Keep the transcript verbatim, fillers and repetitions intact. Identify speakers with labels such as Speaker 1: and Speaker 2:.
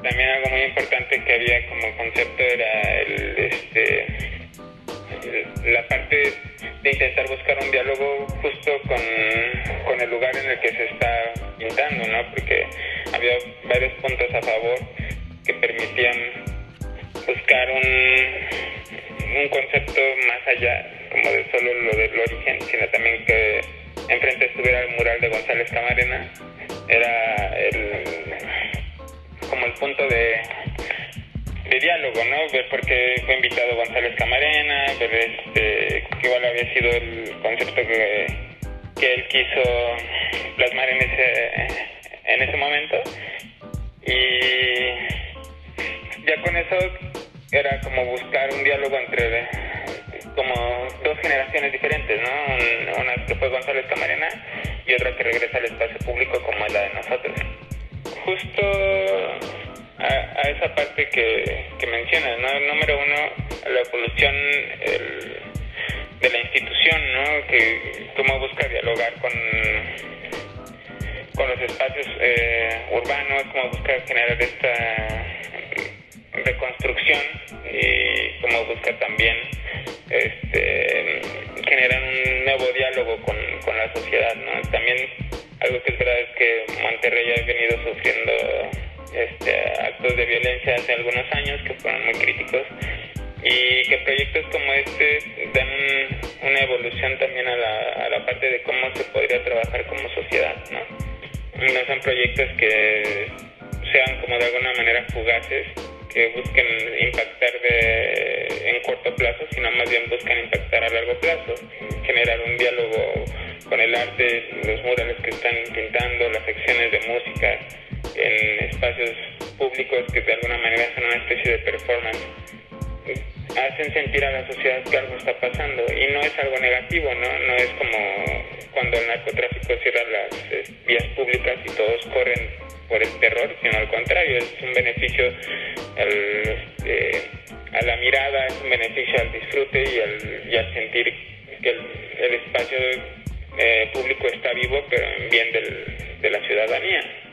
Speaker 1: también algo muy importante que había como concepto era el, este, el, la parte de intentar buscar un diálogo justo con, con el lugar en el que se está pintando, ¿no? Porque había varios puntos a favor que permitían buscar un, un concepto más allá, como de solo lo del origen, sino también que enfrente estuviera el mural de González Camarena. Era el, como el punto de, de diálogo, ¿no? Ver por qué fue invitado González Camarena, ver este, que igual había sido el concepto que, que él quiso plasmar en ese, en ese momento. Y ya con eso era como buscar un diálogo entre como dos generaciones diferentes, ¿no? Una que fue González Camarena y otra que regresa al espacio público como es la de nosotros. Justo a, a esa parte que, que mencionas, ¿no? Número uno, la evolución el, de la institución, ¿no? Que cómo busca dialogar con, con los espacios eh, urbanos, cómo busca generar esta reconstrucción y cómo busca también este, generar un nuevo diálogo con, con la sociedad, ¿no? También algo que es verdad es que Monterrey ha venido sufriendo este, actos de violencia hace algunos años que fueron muy críticos y que proyectos como este dan un, una evolución también a la, a la parte de cómo se podría trabajar como sociedad, ¿no? No son proyectos que sean como de alguna manera fugaces, que busquen impactar de, en corto plazo, sino más bien buscan impactar a largo plazo, generar un diálogo con el arte, los murales que están pintando, las secciones de música en espacios públicos que de alguna manera son una especie de performance. Hacen sentir a la sociedad que algo está pasando y no es algo negativo, ¿no? No es como cuando el narcotráfico cierra las eh, vías públicas y todos corren por el terror, sino al contrario, es un beneficio al, este, a la mirada, es un beneficio al disfrute y al, y al sentir que el, el espacio eh, público está vivo, pero en bien del, de la ciudadanía.